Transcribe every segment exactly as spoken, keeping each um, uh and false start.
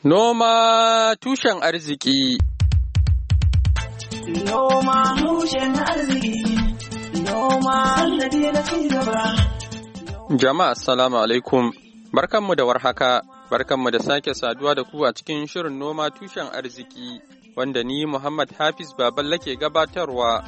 Noma tushen arziki. Noma tushen arziki. Noma sannadi na ci gaba. Jama'a assalamu alaikum. Barkanmu da warhaka. Barkanmu da sake saduwa da ku a cikin shirin noma tushen arziki wanda ni Muhammad Hafiz Baballa ke gabatarwa.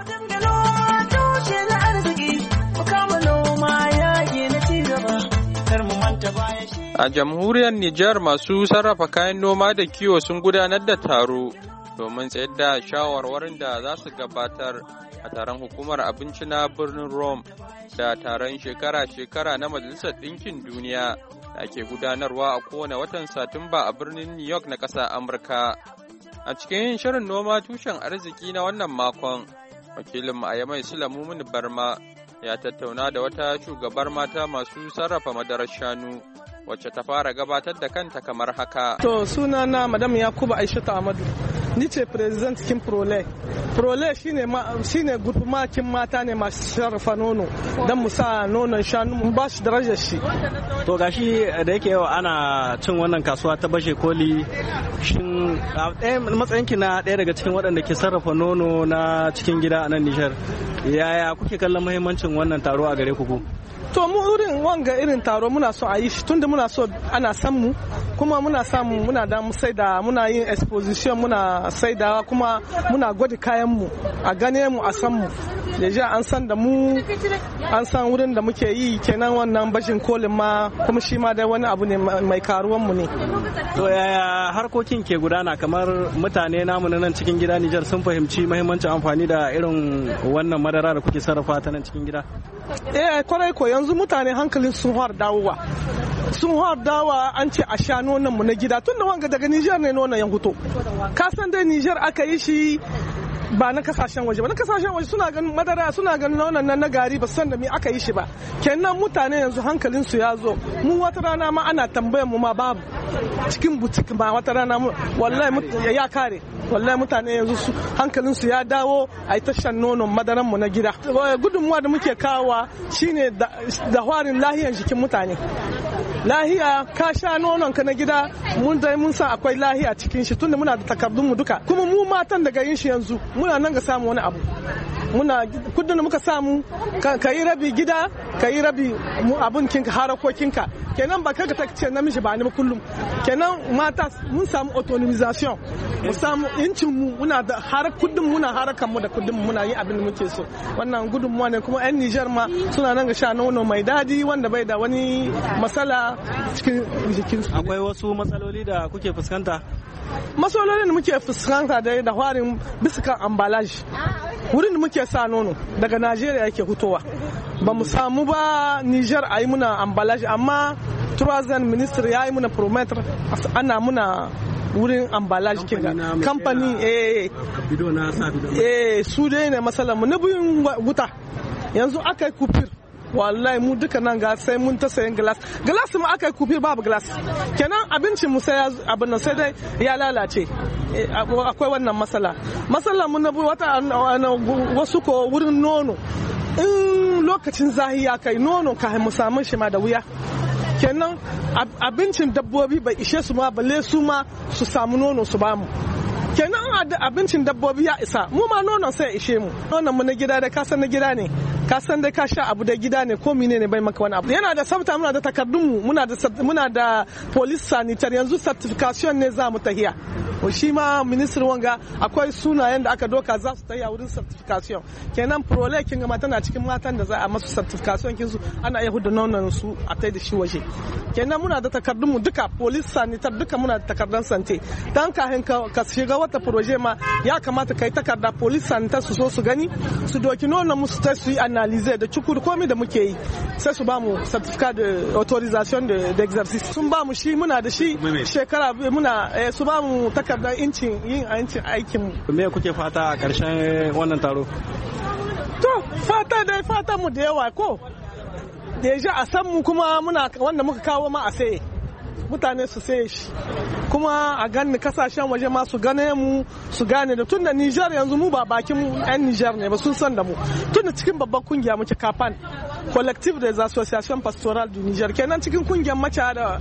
A jamhuriyar Nijar masu sarrafa kayan noma da kiwo sun gudanar da taro domin tsayar da shawarwarin da za su gabatar a taron hukumar abinci na birnin Rome da taron shekara-shekara na Majalisar Ɗinkin Duniya da ake gudanarwa a kowane watan Satumba a birnin New York na ƙasar Amurka. A cikin shirin noma tushen arziki na wannan makon, wakilin mu a Yamai Sulamu Barma ya tattauna da wata shugabar mata masu sarrafa madarar shanu wacce ta fara gabatar da kanta kamar haka. To sunana Madam Yakubu Aishatu Amadu. Ni ce president kin Prole. Prole shine shine gurfumakin mata ne masu sarrafa nono dan mu sa nonon shanu mun ba shi darajar shi. To gashi da yake yau ana cin wannan kasuwa ta bashe koli, shin a matsayinki na ɗaya daga cikin waɗanda ke sarrafa nono na cikin gida a nan Nijar, yaya kuke kallon muhimmancin wannan taro a gare ku? To mu irin wanga irin taro muna so a yi shi tunda muna so ana san mu kuma muna samu muna da mu saida muna yin exposition muna saidawa kuma muna gwada kayan mu a gane mu a san mu deja an san da mu an san wurin da muke yi kenan wannan bashin kolin ma kuma shi ma dai wani abu ne mai karuwan mu ne. To yaya harkokin ke gudana, kamar mutane namu nan cikin gida Nijar sun fahimci muhimmancin amfani da irin wannan madara da kuke sarrafa ta nan cikin gida? Eh kwarai ko yanzu mutane hankalin sun har dawowa sun har dawa an ce a sha nonon mu na gida tun da wanga daga Nijar ne nonon ya fito. Ka san dai Nijar aka yi shi ba na kasashen waje ba, na kasashen waje suna ganin madara suna ganin nonon nan na gari ba san da me aka yi shi ba. Kenan mutane yanzu hankalin su ya zo, mu wata rana ma ana tambayar mu ma babu cikin butik ba, wata rana mu wallahi ya kare wallahi mutane yanzu su hankalin su ya dawo a ta shan nonon madaran mu na gida. Gudunmuwa da muke kawowa shine da harin lahiyar jikin mutane. Lahiya ka sha nonon ka na gida mun dai mun san akwai lahiya cikin shi tunda muna da takardun mu duka, kuma mu matan daga yin shi yanzu muna nan ga samu wani abu. Muna kudin da muka samu ka yi rabi gida ka yi rabi abun kinka harakokinka, kenan ba kanka ta ce namiji ba ni ba kullum. Kenan mata mun samu autonomization, mu samu incin mu, muna da har kudin muna harakan mu da kudin muna yi abin da muke so. Wannan gudunmuwa ne kuma yan Nijar ma suna nan ga sha nono mai dadi wanda bai da wani matsala cikin jikinsu. Akwai wasu matsaloli da kuke fuskanta? Matsalolin da muke fuskanta dai da farin bisa kan ambalage. Wurin da muke sa nono daga Najeriya yake hutowa. Ba mu samu ba Niger a yi muna ambalage, amma Tourism Ministry ya yi muna prometer ana muna wurin ambalage kinga kamfani eh eh su dai ne masalan mu na biyun wuta yanzu aka yi kufir. Wallahi mu duka nan ga sai mun ta sayan glass glass mu aka yi kufir babu glass, kenan abincin mu sai abin nan sai dai ya lalace. Akwai wannan matsala matsala mu na wata wasu ko wurin nono in lokacin zahi ya kai nono ka mu samu shi ma da wuya, kenan abincin dabbobi bai ishe su ma balle su ma su samu nono su bamu. Kenan abincin dabbobi ya isa mu ma nonon sai ya ishe mu. Nonon mu na gida da kasan na gida ne, ka san dai ka sha abu da gida ne ko mine ne bai maka wani abu. Yana da sabta, muna da takardun mu, muna da muna da police sanitary, yanzu certification ne za mu tahiya. Shi ma ministry wanga akwai sunayen da aka doka za su tahiya wurin certification. Kenan Prole kin ga tana cikin matan da za a masu certification kin su ana iya hudu nonon su a tai da shi waje. Kenan muna da takardun mu duka police sanitary duka muna da takardan sante. Dan kafin ka shiga wata proje ma ya kamata kai takarda police sanitary su so su gani su doki nonon mu su tai su yi analyse da cukur komai da muke yi sai su ba mu certificate de autorisation de d'exercice. Sun ba mu shi muna da shi shekara muna su ba mu takardar incin yin incin aikin mu. Me kuke fata a ƙarshen wannan taro? To fata dai fata mu da yawa ko deja a san mu kuma muna wanda muka kawo ma a saye mutane su saye shi, kuma a gani kasashen waje ma su gane mu su gane da tunda Niger yanzu mu ba bakin yan Niger ne ba, sun san da mu tunda cikin babban kungiya muke kafan Collective des Associations Pastorales du Niger, kenan cikin kungiyar mace da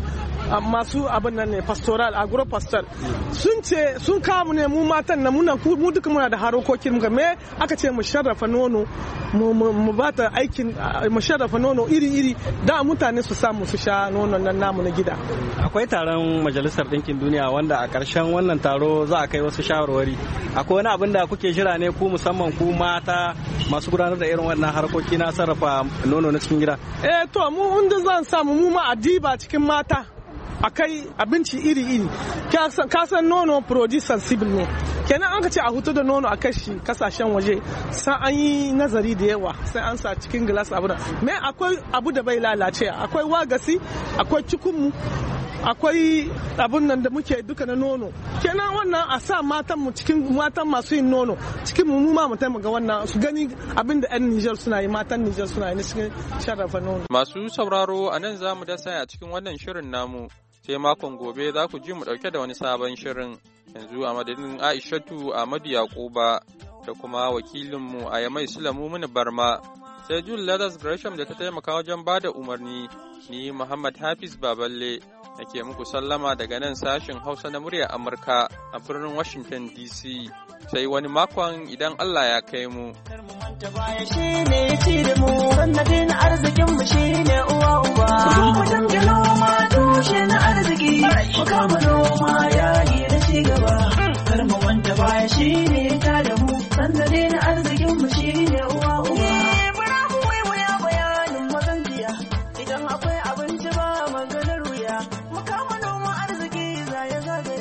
masu abin nan ne pastoral agro pastoral sun ce sun kawo ne mu matan na muna mu duka muna da harokokin mu me aka ce mu sharrafa nono mu ba ta aikin mu sharrafa nono iri iri da mutane su samu su sha nonon nan namu na gida. Akwai taron majalisar ɗinkin duniya wanda a ƙarshen wannan taro za a kai wasu shawarwari. Akwai wani abin da kuke jira ne ku musamman ku mata masu gudanar da irin wannan harkoki na sarrafa nono na cikin gida? Eh to mu inda zan samu mu ma adiba cikin mata akai abinci iri-iri kasan nono produce sensible ne kenan an ka ce a hutu da nono a kashi kasashen waje sai an yi nazari da yawa sai an sa cikin glass abu da me akwai abu da bai lalace akwai wagasi akwai cikunmu akwai abun nan da muke duka na nono kenan wannan a sa matan mu cikin matan masu yin nono cikin mu ma mu taimaka wannan su gani abin da yan Niger suna yi matan Niger suna yi cikin sharrafa nono. Masu sauraro a nan za mu dasa a cikin wannan shirin namu sai makon gobe za ku ji mu dauke da wani sabon shirin yanzu a madadin Aishatu Ahmadu Yakuba da kuma wakilinmu a Yamai Sulamu Muni Barma sai Jul Ladas Gresham da ta taimaka wajen bada umarni ni Muhammad Hafiz Baballe nake muku sallama daga nan sashin Hausa na muryar Amurka a birnin Washington D C sai wani makon idan Allah ya kai mu. Sannadin arzikin mu shine uwa uba. Mu dinga noma tushe na arziki. Mu kama noma yayi da ci gaba. Kar mu manta baya shine